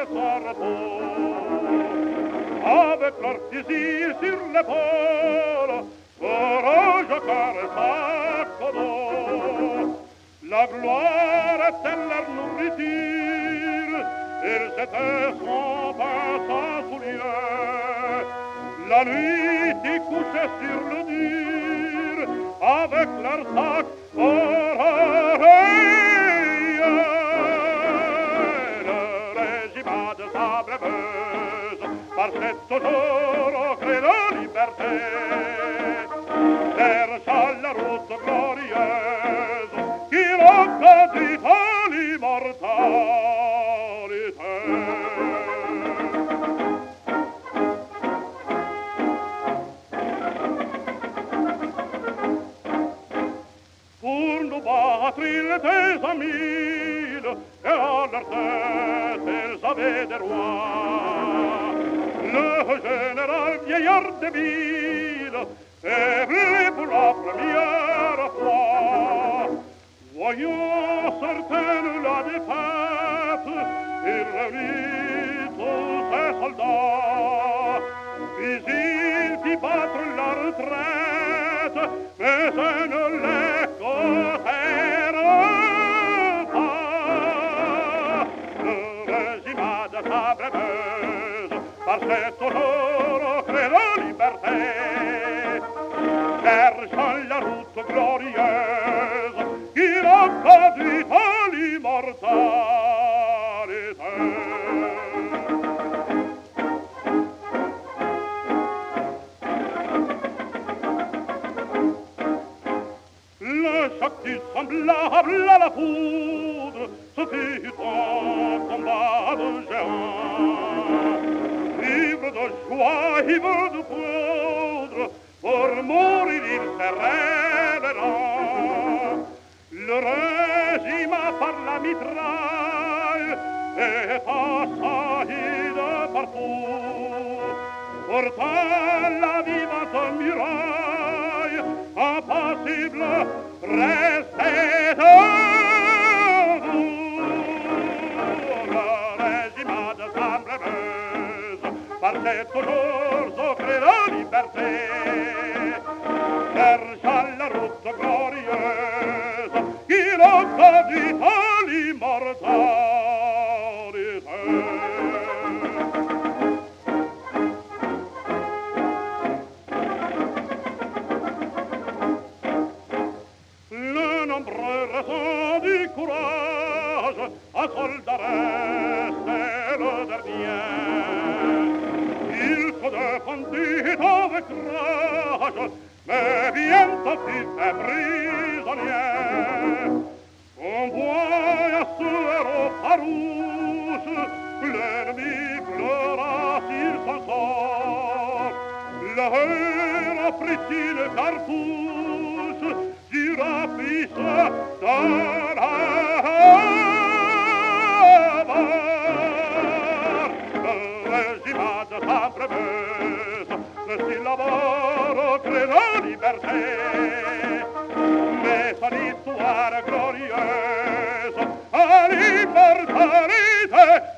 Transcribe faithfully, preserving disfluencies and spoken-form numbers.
de sarpeaux, avec leur fusil sur l'épaule, courage car sa codo. La gloire était leur nourriture, ils étaient sans pain, sans souliers. La nuit, ils couchaient sur le dur, avec leur sac oreille. Le régiment de Sabremeuse marchait toujours au cri de liberté, cherchant la route glorieuse qui reconduit à l'immortalité. Pour nous battre, ils étaient à mille, et à leur tête, ils avaient des rois. Le général vieillard débile, faible pour la première fois. Voyant certaines la défaite, il réunit tous ses soldats. Puis il fit battre la retraite, mais elle ne les cautèrent pas. Le régiment de Sabremeuse marchait toujours au cri de liberté, cherchant la route glorieuse qui reconduit à l'immortalité. Le choc fut semblable à la foudre, ce fut un combat de géants. Ivre de joie, ivre de poudre, pour mourir il serrait les rangs. Le régiment par la mitraille est assailli de partout. Pourtant la vivante muraille, impassible, restait debout. Le régiment de Sabremeuse marchait toujours au cri de liberté, cherchant la route glorieuse qui reconduit à l'immortalité. Le nombreux raison du courage, un soldat restait le dernier. Il se défendit avec rage, mais bientôt il fait prisonnier. On voit à ce héros farouche, l'ennemi pleura sur son sort. Le héros prit une cartouche, tira fils dans la barre. Le régiment de Sabremeuse ne s'élabore au cri de liberté, mais son histoire glorieuse à l'immortalité